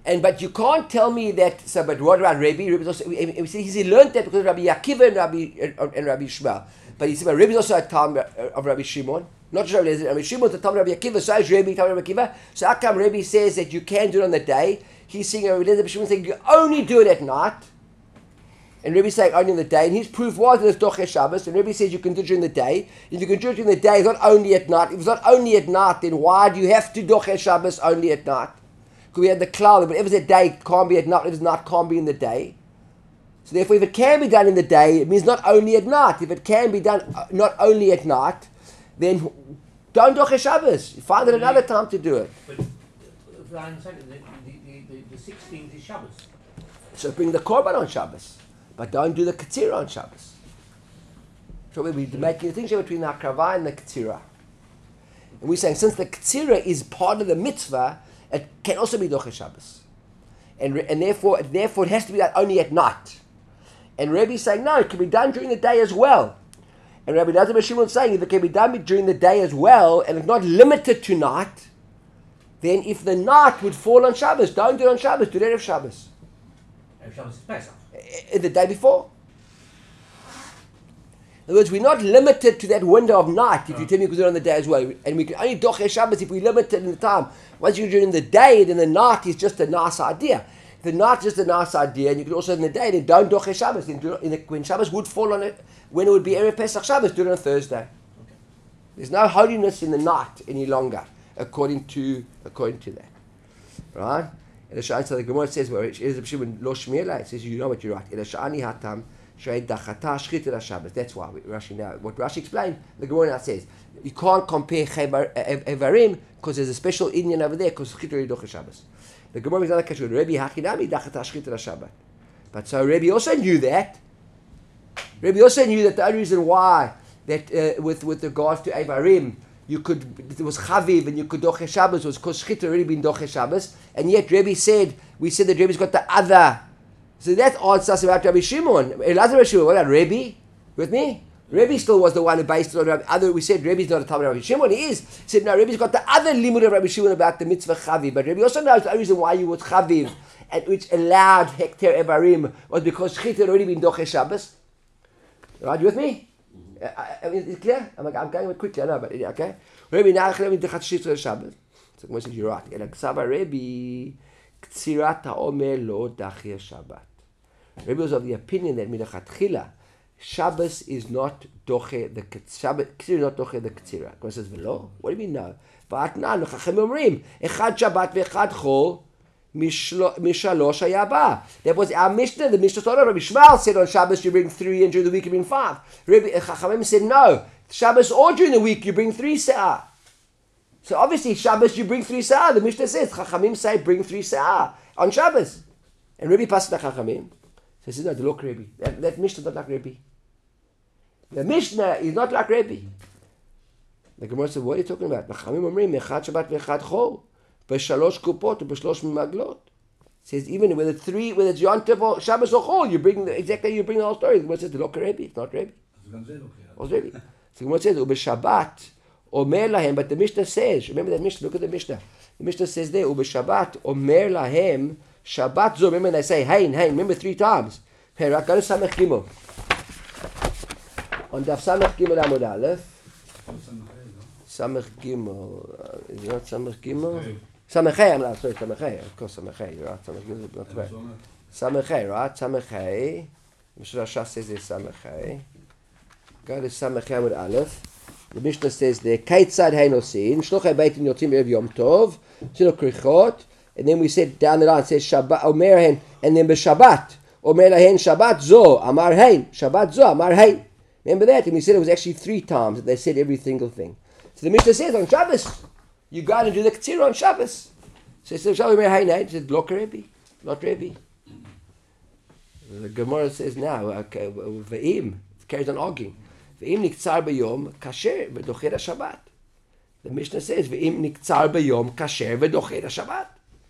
But you can't tell me that. So, but what about Rebbe? Rebbe also he learned that because of Rabbi Akiva and Rabbi Shmuel. But he said, but Rebbe is also a Talmud of Rabbi Shimon. Not just Rabbi Shimon, the Talmud of Rabbi Akiva. So is Rebbe, Talmud of Rabbi Akiva. So how come Rebbe says that you can do it on the day? He's saying Rabbi Shimon saying you only do it at night. And Rebbe saying only on the day. And his proof was that it's Doche Shabbos. And Rebbe says you can do it during the day. If you can do it during the day, it's not only at night. If it's not only at night, then why do you have to Doche Shabbos only at night? Because we had the cloud, but if it's a day, it can't be at night. If it's not, can't be in the day. So therefore, if it can be done in the day, it means not only at night. If it can be done not only at night, then don't Doche Shabbos. Find it another time to do it. But if I understand it, the 16th is Shabbos. So bring the korban on Shabbos, but don't do the ketzira on Shabbos. So we're making a distinction between the Hakravah and the ketzira. And we're saying since the ketzira is part of the mitzvah, it can also be Doche Shabbos. And therefore it has to be done only at night. And Rebbe is saying, no, it can be done during the day as well. And Rabbi Nazir Shimon is saying, if it can be done during the day as well, and it's not limited to night, then if the night would fall on Shabbos, don't do it on Shabbos, do it Erev Shabbos. Erev Shabbos is Pesach. The day before. In other words, we're not limited to that window of night if you tell me you can do it on the day as well. And we can only Doche Shabbos if we limit it in the time. Once you do it in the day, then the night is just a nice idea. If the night is just a nice idea, and you can also in the day, then don't Doche Shabbos. Then do it when Shabbos would fall on it, when it would be Erev Pesach Shabbos, do it on Thursday. Okay. There's no holiness in the night any longer, according to that. Right? And the Sha'an, so the Gemara says, where it is Shimon lo shmiela, it says, you know what you're right. That's why Rashi now. What Rashi explained, the Gemara now says you can't compare Evarim because there's a special Indian over there because Chitri Doche Shabbos. The Gemara is not a Rebbe Hakinami Dachata Shchita Shabbat. But so Rebbe also knew that. Rebbe also knew that the only reason why that with regards to Evarim there was Chaviv and you could Doche Shabbos was because Shchita already been Doche Shabbos, and yet Rebbe said that Rebbe's got the other. So that answers us about Rabbi Shimon. Elazar Shimon, what about Rebbe? With me? Rebbe still was the one who based it on Rabbi. We said Rebbe's not a Talmud of Rabbi Shimon. He is. He said, no, Rebbe's got the other limud of Rabbi Shimon about the mitzvah Chaviv. But Rebbe also knows the only reason why you would Chaviv, and which allowed Hekter Evarim, was because Shchit had already been Doche Shabbos. Right, you with me? I mean, it's clear? I'm going a bit quickly, I know, but okay? Rebbe, now I'm Dechat Shchit Shabbos. So I said, you're right. Ksava Rebbe, Ktsirat HaOmer Lo Dachir Shabbat. Rebbe was of the opinion that Midachatchila, Shabbos is not Doche the Shabbos. Ktsira is not Doche the Ktsira. God says, "Velo." What do you mean no? Va'atnan Chachamim omrim Echad Shabbat ve'Echad Chol Mishalosh Hayaba. That was our Mishnah. The Mishnah started. Rabbi Shmuel said on Shabbos you bring 3 and during the week you bring 5. Chachamim said no. Shabbos or during the week you bring 3 se'ah. So obviously Shabbos you bring 3 se'ah. The Mishnah says Chachamim say bring 3 se'ah on Shabbos, and Rebbe passed the Chachamim. So he says, no, look, Rebbe. That Mishnah is not like Rebbe. The Mishnah is not like Rebbe. The Gemara said, what are you talking about? Chachamim omrim, echad Shabbat ve'echad Chol, b'shalosh kupot, b'shlosh maglot. It says, even whether it's Yom Tov or Shabbos or Chol, you bring the whole story. The Gemara says, look, Rebbe. It's not Rebbe. It's Rebbe. So the Gemara says, u'b'Shabbat, omer lahem, but the Mishnah says, remember that Mishnah, look at the Mishnah. The Mishnah says there, u'b'Shabbat, omer lahem, Shabbat zo, remember they say, hein, remember 3 times. Hey, go to Samech Gimel. On Daf Samech Gimel Amud Aleph. Samech Gimel. Is it not Samech Gimel? Samech Hey, I'm sorry, Samech Hey. Of course, Samech Hey, you're right. Samech Gimel is not right. Samech Hey, right? Samech Hey. Mishnah Shas says it's Samech Hey. Go to Samech Hey Amud Aleph. The Mishnah says there, Keitzad Hein Osin, Shlochei Beitin Yotzim Erev Yom Tov, Shino Krichot. And then we said down the line, it says Shabbat, Omer Hein, and then b'Shabbat, Omer Lahen, Shabbat Zo, Amar Hein, Shabbat Zo, Amar Hein. Remember that? And we said it was actually 3 times that they said every single thing. So the Mishnah says on Shabbos, you got to do the Ketzira on Shabbos. So it says, Omer Hein, it says, Lo Rebbe, not Rebbe. The Gemara says now, okay, Ve'im, it carries on arguing. Ve'im niktzar b'yom, kasher, v'docher Shabbat. The Mishnah says, Ve'im niktzar b'yom, kasher, v'docher Shabbat.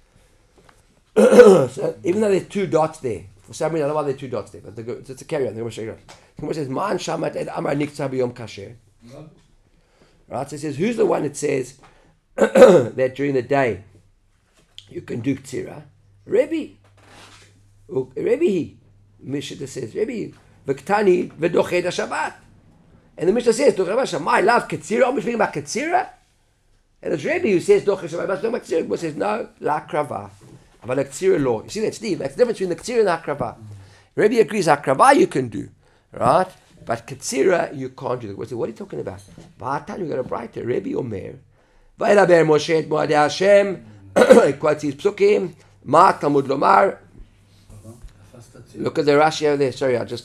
So even though there's 2 dots there, for some reason I don't know why there are 2 dots there, but it's a carry on. The Gemara says, "Man shamat et amar niktzar b'yom kasher." Right? So it says, who's the one that says that during the day you can do ktsira, Rebbe. Rebbe. Mishnah says, Rebbe. V'ktani v'doched Shabbat. And the Mishnah says, Doched Shabbat, my love, Ketzira, I'm speaking about Ketzira. And it's Rebbe who says, Doched Shabbat, but not Ketzira. But says, no, l'Akrava. But the Ketzira law. You see that, Steve? That's the difference between the Ketzira and the Akrava. Rebbe agrees, Akrava you can do, right? But Ketzira you can't do. What are you talking about? V'atan, you got a brighter. Rebbe Omer. V'elaber Moshe et Moadei Hashem. He quotes his psukim. Ma Talmud Lomar. Look at the Rashi over there. Sorry, I just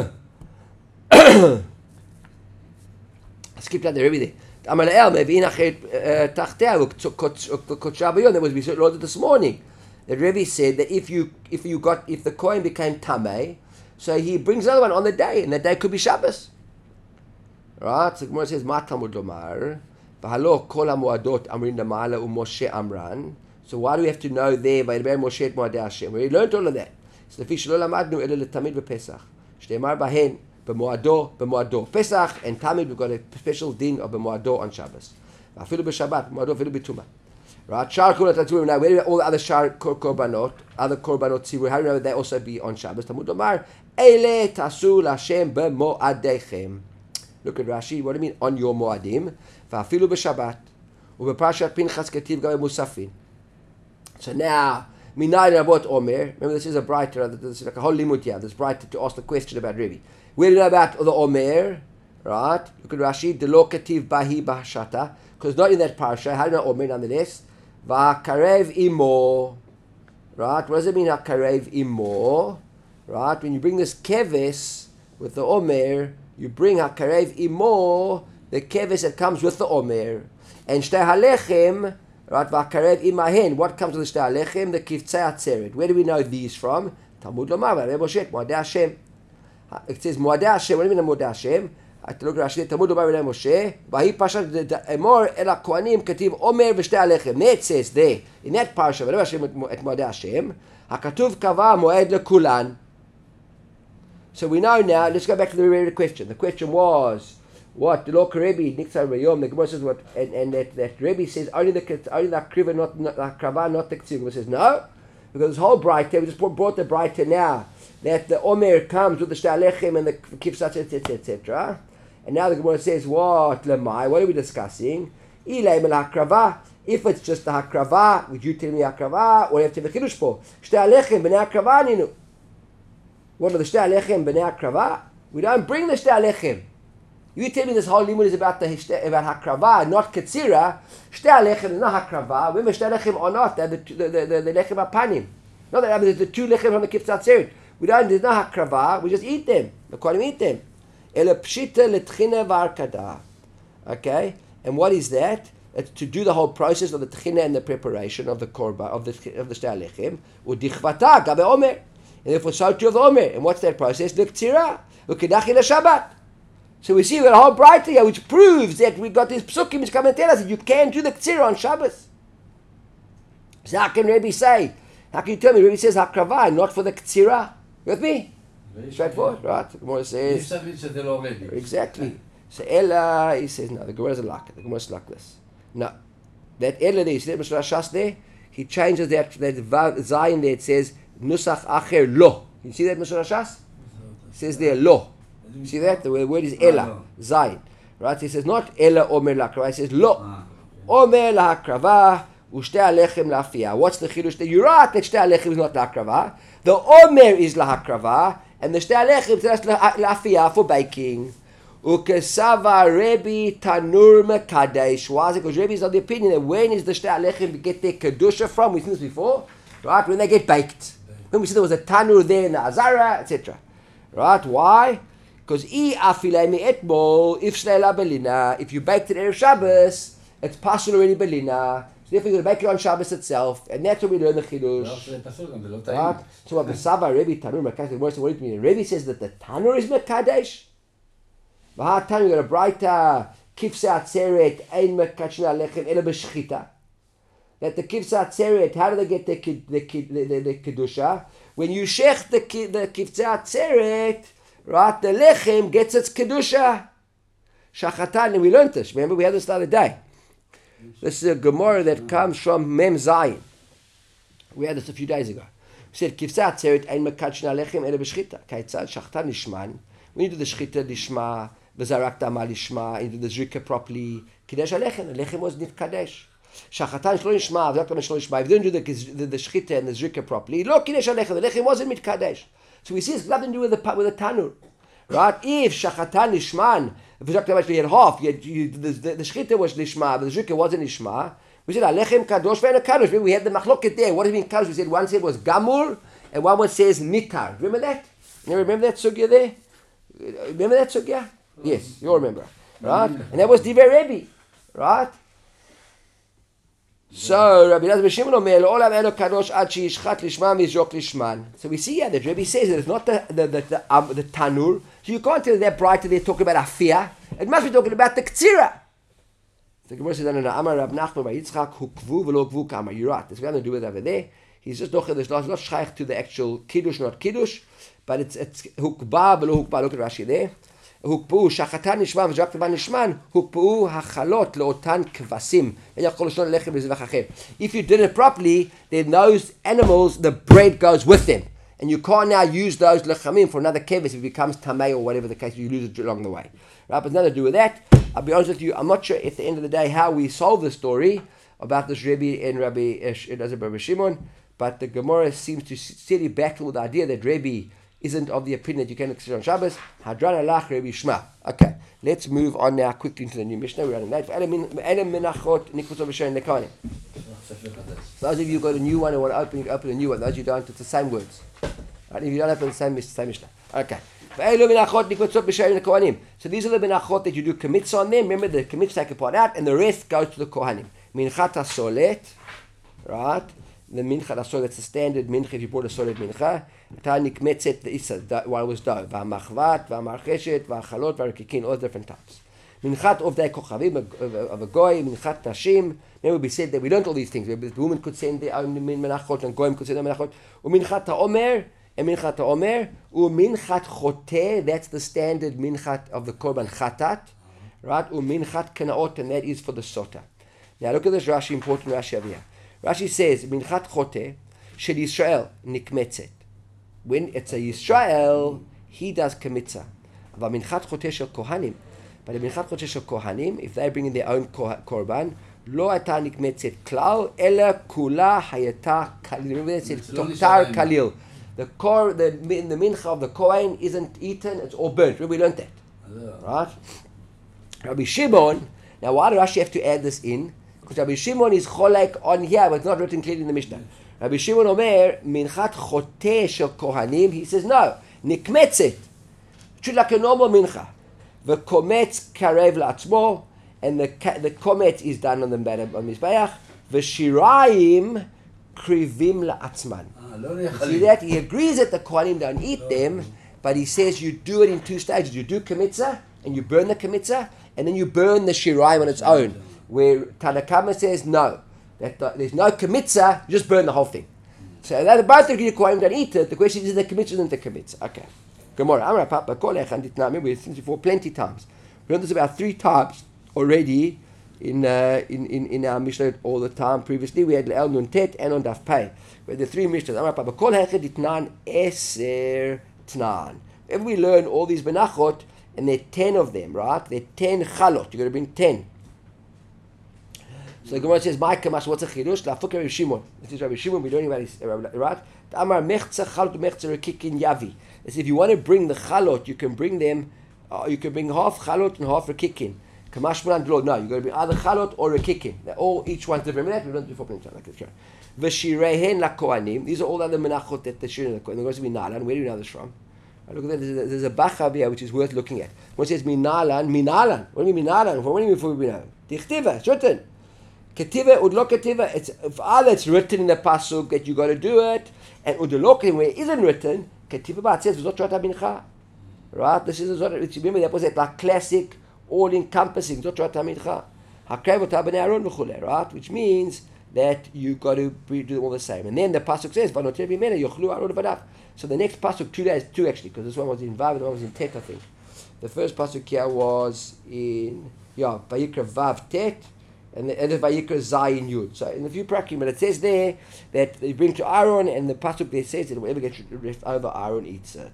I skipped out the Rebbe there. Amar Le'el me'v'in acher tachtea v'kotsha b'yon. That was we learned this morning. The Rebbe said that if the coin became tamei, so he brings another one on the day, and that day could be Shabbos. Right? So the Gemara says, Ma Talmud Lomar, v'halo kol ha'moadot amrin l'ma'ala u'Moshe amran. So why do we have to know there, Vayidaber Moshe et Moadei Hashem? We learned all of that. So לפי שלא למדנו אלא לתמיד בפסח. שתאמר בהן במועדו. Pesach and Tamid, we've got a special din of במועדו on Shabbos. ואפילו בשבת, במועדו אפילו בטומאה. Right? Shar Korbanot Tzibur. Now, where do all the other Shar Korbanot, other Korbanot Tzibur, how do you know that they also be on Shabbos? Talmud Lomar, Eile tasu l'Hashem b'mo'adechem. Look at Rashi, what do you mean on your mo'adim? ואפילו בשבת, ובפרשת פנחס כתיב גם במוספין. So now, Minay Rabot Omer. Remember, this is a brighter. This is like a whole limud here. This brighter to ask the question about Rebbe. Where do you know about the Omer? Right? Look at Rashi. Delo kativ bahi bahashata. Because not in that parsha. How do you know Omer nonetheless? Va'karev imo. Right? What does it mean? Va'karev imo. Right? When you bring this keves with the Omer, you bring Hakarev imo, the keves that comes with the Omer, and shtei halechem. Right, v'akarev imahen. What comes with the shtei halechem? The kivtzei atzeret. Where do we know these from? Talmud Lomar, Vayidaber Moshe et Moadei Hashem. It says Moadei Hashem. What do you mean Moadei Hashem? Look at Rashi. Talmud Lomar, Vayidaber Moshe. Vahi pashat emor el hakohanim kativ omer v'shtei halechem. There it says there in that parsha Vayidaber Hashem et Moadei Hashem. Hakatuv kava moed lekulan. So we know now. Let's go back to the question. The question was, what the Lord Rebbe Nixar Rayom, the Gemara says what, and that Rebbe says only the akriva, not the akrava, not the k'tzir. Gemara says no, because this whole brighter, we just brought the brighter now that the omer comes with the shtei halechem and the kivsat etc. And now the Gemara says what lemai? What are we discussing? Ilay mel hakrava. If it's just the hakrava, would you tell me hakrava, or you have to have a chidush for shtei halechem b'nei hakrava ninu? What are the shtei halechem b'nei hakrava? We don't bring the shtei halechem. You tell me this whole limud is about hakrava, not ketzira. Shtei halechem is not hakrava. Remember, shtei halechem or not, they're the lechem apanim. Not that the two lechem from the kivtzat atzeret. We don't. There's no hakrava. We just eat them. The kohanim eat them. Ele pshita letchina v'arkada. Okay, and what is that? It's to do the whole process of the tchina and the preparation of the korban of the shtei halechem. Udichvata gabe omer, and therefore so too of the omer. And what's that process? L'ktzira ukedachin Shabbat. So we see we've got a whole brighter here which proves that we've got these psukim which come and tell us that you can do the ktsira on Shabbos. So how can Rebbe say? How can you tell me? Rebbe says hakrava, not for the ktsira. You with me? Straightforward, right? The Gemara says exactly. So Ella, he says no. The Gemara doesn't like it. The Gemara is like this. No, that Ella there, you see that Mr. Rashas there? He changes that zayin there. It says nusach acher lo. You see that Mr. Rashas? It says there lo. You see that? The word is Ella, Zayin. Right? He says not Ella Omer Lakrava. He says Lo. Omer Lakrava, Ushtei Halechem Lafia. What's the chidush there? You're right that Shtei Halechem is not Lakrava. The Omer is Lakrava, and the Shtei Halechem is Lafia for baking. Ukesava Rebbe Tanur Mekadesh. Why is it? Because Rebbe is of the opinion that when is the Shtei Halechem get their kedusha from? We've seen this before. Right? When they get baked. When we said there was a Tanur there in the Azara, etc. Right? Why? Because if you baked it Erev Shabbos, it's passed already belina. So therefore you're going to bake it on Shabbos itself, and that's what we learn the chidush. Right? So what the Sava Rebbe Tanur Mekadesh, what do you mean? Rebbe says that the Tanur is Mekadesh. V'ha'tan you're going to brighter kivtzei atzeret ein mekachna lechem ela b'shchita. That the kivtzei atzeret, how do they get the kedusha? When you shech the kivtzei atzeret, right, the lechem gets its kedusha. Shachatan, and we learned this. Remember, we had this the other day. This is a Gemara that comes from Mem Zayin. We had this a few days ago. We said, Kivsa Atzeret ein mekadshn alechem ele b'shchita. Kaitzad shachta nishman. When you do the shchita lishma, v'zarakta ma lishma, and you do the zrika properly, kidesh alechem. The lechem was nitkadesh. Shachatan shlo nishma, v'zarakta ma shlo nishma. If you don't do the shchita and the zrika properly, lo kidesh alechem. The lechem wasn't mitkadesh. So we see it's nothing to do with the tanur. Right? If shachatan nishman, if you had half, the shchita was lishma, but the zrika wasn't lishma. We said alechem kadosh ve'ena kadosh. We had the machloket there. What does it mean kadosh? We said one said was gamur and one says mitar. Remember that? You remember that sugya there? Remember that sugya? Yes, you remember, right? And that was divrei Rebbe, right? So Rabbi Elazar ben Shimon omer olam eno kadosh ad sheishchat lishman v'yizrok lishman. So we see here that Rebbe says that it's not the tanur. So you can't tell that bright they're talking about afia. It must be talking about the ktsira. The Gemara says, no, Amar Rab Nachman by Yitzchak hukvu v'lo kvu kama. You're right. There's nothing to do with over there. He's just not shaykh to the actual kiddush, not kiddush, but it's hukba v'lo hukba. Look at Rashi there. Hukbu shachatan nishman v'zrak tvan nishman hukbu hachalot leotan kvasim. If you did it properly, then those animals, the bread goes with them. And you can't now use those lechamim for another kevis if it becomes tamei or whatever the case, you lose it along the way. Right? But nothing to do with that. I'll be honest with you, I'm not sure at the end of the day how we solve the story about this Rebbe and Rabbi Elazar ben Shimon, but the Gemara seems to steady battle with the idea that Rebbe isn't of the opinion that you can consider on Shabbos. Hadran alach Rebbe Shma. Okay, let's move on now quickly into the new Mishnah. We're running late. For those of you who got a new one and want to open, you can open a new one. Those you don't, it's the same words. Right? If you don't open the same Mishnah. Okay. So these are the benachot that you do kmitza on them. Remember, the kmitza take a part out, and the rest goes to the kohanim. Minchat hasolet, right? The minchat hasolet, that's the standard mincha. If you brought a solet mincha, nikmetzet the isa, while it was dough. V'amachvat, v'amarcheshet, v'achalot, v'arekikin, all different types. Minchat of the kochavim of a goy, minchat nashim. Remember, we said that we learned all these things. The women could send their own menachot, and goyim could send their menachot. Uminchat ha'omer. And minchat ha'omer, u'minchat choteh, that's the standard minchat of the korban chatat, right? U'minchat kanaot, and that is for the sota. Now look at this Rashi, important Rashi over here. Rashi says, minchat choteh, shel Yisrael nikmetzet. When it's a Yisrael, he does kmitza. But minchat choteh shel kohanim, but the minchat choteh shel kohanim, if they bring in their own korban, lo ata nikmetzet klal, ela kula hayata kalil. Remember that it said, toktar kalil. The mincha of the Kohen isn't eaten, it's all burnt. We learned that. Right? Rabbi Shimon, now why does Rashi have to add this in? Because Rabbi Shimon is cholek on here, but it's not written clearly in the Mishnah. Rabbi Shimon omer, minchat choteh shel kohanim, he says no, nikmetzet. Treat like a normal mincha. The kometz karev la'atzmo, and the kometz is done on the mizbeach. The shirayim krivim la'atzman. See that? He agrees that the Kohanim don't eat them, but he says you do it in two stages. You do kmitza, and you burn the kmitza, and then you burn the shirayim on its own. Where Tanakama says no, that there's no kmitza, you just burn the whole thing. So that both of the Kohanim don't eat it. The question is the kmitza isn't the kmitza. Okay. Gemara. Amar Papa Kolech and Ditnami. We've seen this before plenty times. We learned this about 3 times already in our Mishnah all the time. Previously we had El Nun Tet and on Daf Pei. We had the 3 Mishnahs. Amar Papa Kolech Ditnan Eser Tnan. If we learn all these benachot, and there are 10 of them, right? There are 10 chalot. You've got to bring 10. So the Gemara says, "My kamash, what's a chidush? La'afuk Rabbi Shimon." This is Rabbi Shimon. We don't know about his right. Amar mechza chalot mechza rekikin yavi. If you want to bring the chalot, you can bring them. You can bring half chalot and half rekikin. Kamash mulan dlo. No, you got to bring either chalot or rekikin. They're all each one's different. We don't do 4 plenty like this. V'shirehen lakohanim. These are all the other menachot that the shirin the kohanim. They're going to be nalan. Where do you know this from? Look at that. There's a bachav here which is worth looking at. One says minalan. What do you mean minalan? What do you mean before we know? Dichtiva. It's written. Ketiva udlo ketiva. It's either it's written in the pasuk that you got to do it, and udlo where it isn't written. Ketiva ba says v'zot shvat mincha. Right. This is remember that was like classic, all-encompassing. V'zot shvat mincha. Hakrev otabnei Aaron v'chule. Right. Which means that you got to do them all the same. And then the pasuk says v'noter b'mena yochlu Aaron v'adav. So the next pasuk 2 days, 2 actually, because this one was in Vav and the one was in Tet, I think. The first pasuk here was in Vayikra Vav Tet, And the Vayikra Zayin Yud. So in the few prakim, but it says there that they bring to Aaron, and the pasuk there says that whoever gets left over, Aaron eats it.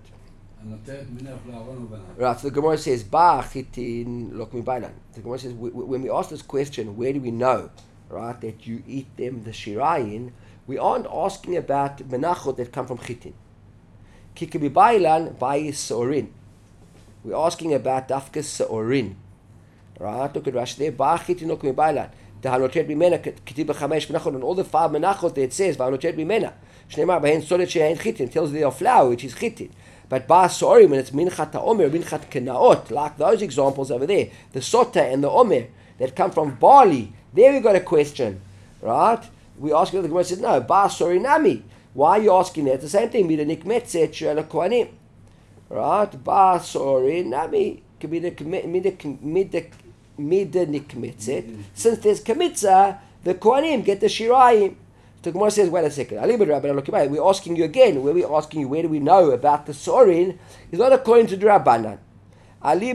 Right, so the Gemara says, Ba chitin lokmi bailan. The Gemara says, when we ask this question, where do we know, right, that you eat them, the shirayin, we aren't asking about menachot that come from chitin. Kikabi bailan, bayis seorin. We're asking about dafka seorin. Right, look at Rashi there, Ba chitin lokmi bailan. The hanotret bimena, kitib b'chamesh menachot, and all the 5 menachot there it says, hanotret bimena. Shneimar b'hen solet she'en chitin, tells they are flour, which is chitin. But ba sorry, when it's minchat ha'omer, minchat kenaot, like those examples over there, the sota and the omer that come from barley, there we got a question, right? We ask the Gemara says no, ba sorry nami. Why are you asking that? It's the same thing. Mida nikmetzet shel kohanim, right? Ba sorry nami. Mida nikmetzet. Since there's kmitza, the kohanim get the shirayim. The Gemara says, wait a second. We're asking you again. Where we asking you, where do we know about the sorin? Is not according to the Rabbanan.